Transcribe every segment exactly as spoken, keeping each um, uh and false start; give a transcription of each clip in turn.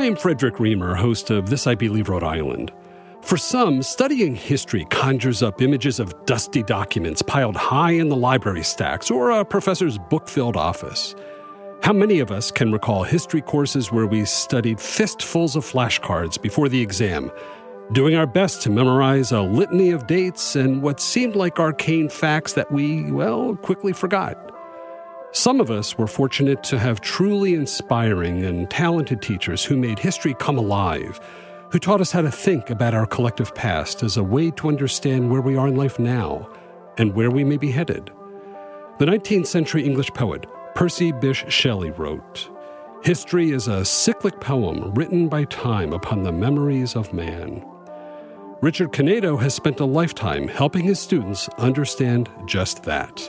I'm Frederick Reamer, host of This I Believe Rhode Island. For some, studying history conjures up images of dusty documents piled high in the library stacks or a professor's book-filled office. How many of us can recall history courses where we studied fistfuls of flashcards before the exam, doing our best to memorize a litany of dates and what seemed like arcane facts that we, well, quickly forgot? Some of us were fortunate to have truly inspiring and talented teachers who made history come alive, who taught us how to think about our collective past as a way to understand where we are in life now and where we may be headed. The nineteenth century English poet Percy Bysshe Shelley wrote, "History is a cyclic poem written by time upon the memories of man." Richard Canedo has spent a lifetime helping his students understand just that.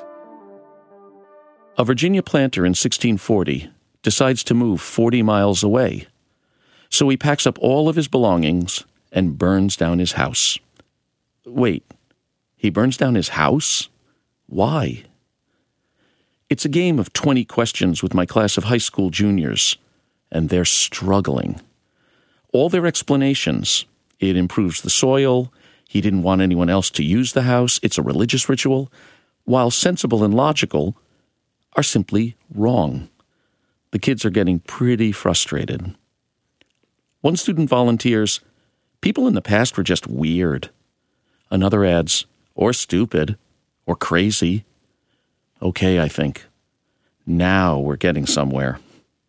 A Virginia planter in sixteen forty decides to move forty miles away, so he packs up all of his belongings and burns down his house. Wait, he burns down his house? Why? It's a game of twenty questions with my class of high school juniors, and they're struggling. All their explanations, it improves the soil, he didn't want anyone else to use the house, it's a religious ritual, while sensible and logical, are simply wrong. The kids are getting pretty frustrated. One student volunteers, "People in the past were just weird." Another adds, "or stupid, or crazy." Okay, I think. Now we're getting somewhere.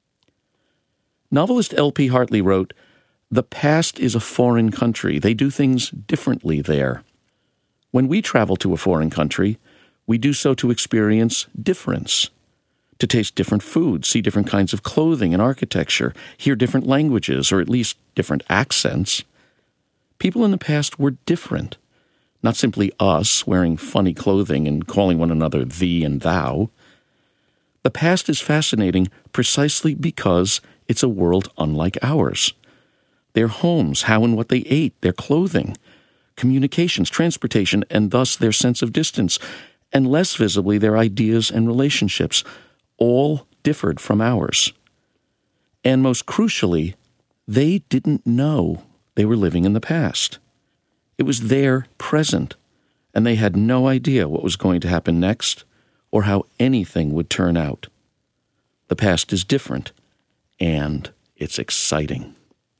Novelist L P Hartley wrote, "The past is a foreign country. They do things differently there. When we travel to a foreign country, we do so to experience difference, to taste different foods, see different kinds of clothing and architecture, hear different languages, or at least different accents. People in the past were different, not simply us wearing funny clothing and calling one another thee and thou. The past is fascinating precisely because it's a world unlike ours. Their homes, how and what they ate, their clothing, communications, transportation, and thus their sense of distance, and less visibly their ideas and relationships, all differed from ours. And most crucially, they didn't know they were living in the past. It was their present, and they had no idea what was going to happen next or how anything would turn out. The past is different, and it's exciting."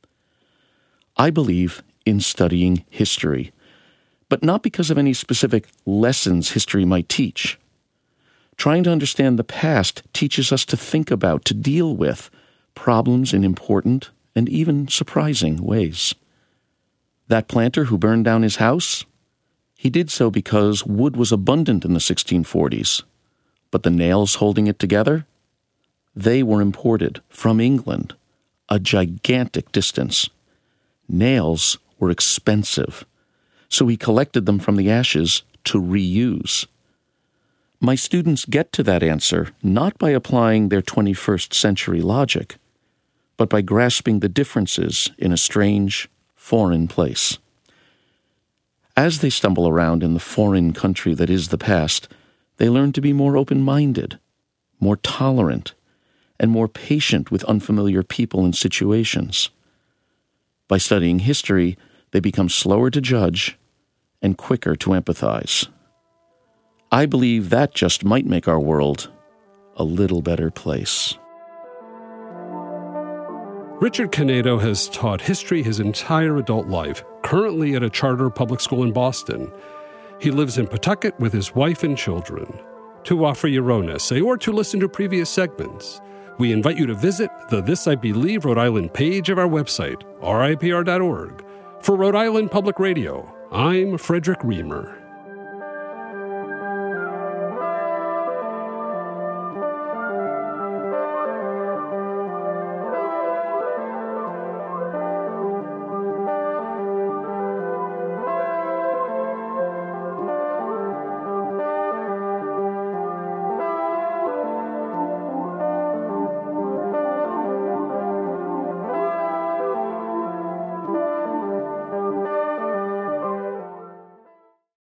I believe in studying history, but not because of any specific lessons history might teach. Trying to understand the past teaches us to think about, to deal with, problems in important and even surprising ways. That planter who burned down his house? He did so because wood was abundant in the sixteen forties, but the nails holding it together? They were imported from England, a gigantic distance. Nails were expensive, so he collected them from the ashes to reuse. My students get to that answer not by applying their twenty-first century logic, but by grasping the differences in a strange, foreign place. As they stumble around in the foreign country that is the past, they learn to be more open-minded, more tolerant, and more patient with unfamiliar people and situations. By studying history, they become slower to judge and quicker to empathize. I believe that just might make our world a little better place. Richard Canedo has taught history his entire adult life, currently at a charter public school in Boston. He lives in Pawtucket with his wife and children. To offer your own essay or to listen to previous segments, we invite you to visit the This I Believe Rhode Island page of our website, R I P R dot org. For Rhode Island Public Radio, I'm Frederick Reamer.